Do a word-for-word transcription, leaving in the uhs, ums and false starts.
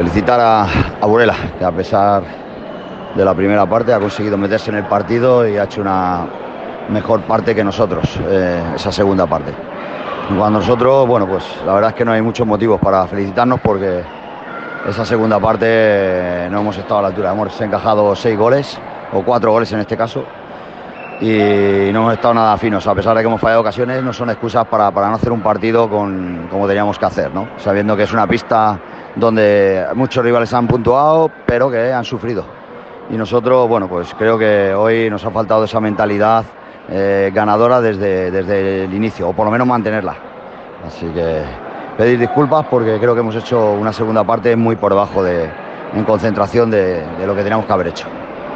felicitar a, a Burela, que a pesar de la primera parte ha conseguido meterse en el partido y ha hecho una mejor parte que nosotros, eh, esa segunda parte. Cuando nosotros, bueno, pues la verdad es que no hay muchos motivos para felicitarnos porque esa segunda parte eh, no hemos estado a la altura. Hemos encajado seis goles, o cuatro goles en este caso, y no hemos estado nada finos. A pesar de que hemos fallado ocasiones, no son excusas para, para no hacer un partido con, como teníamos que hacer, ¿no? Sabiendo que es una pista donde muchos rivales han puntuado, pero que han sufrido. Y nosotros, bueno, pues creo que hoy nos ha faltado esa mentalidad eh, ganadora desde, desde el inicio, o por lo menos mantenerla. Así que pedir disculpas porque creo que hemos hecho una segunda parte muy por debajo de, en concentración de, de lo que teníamos que haber hecho.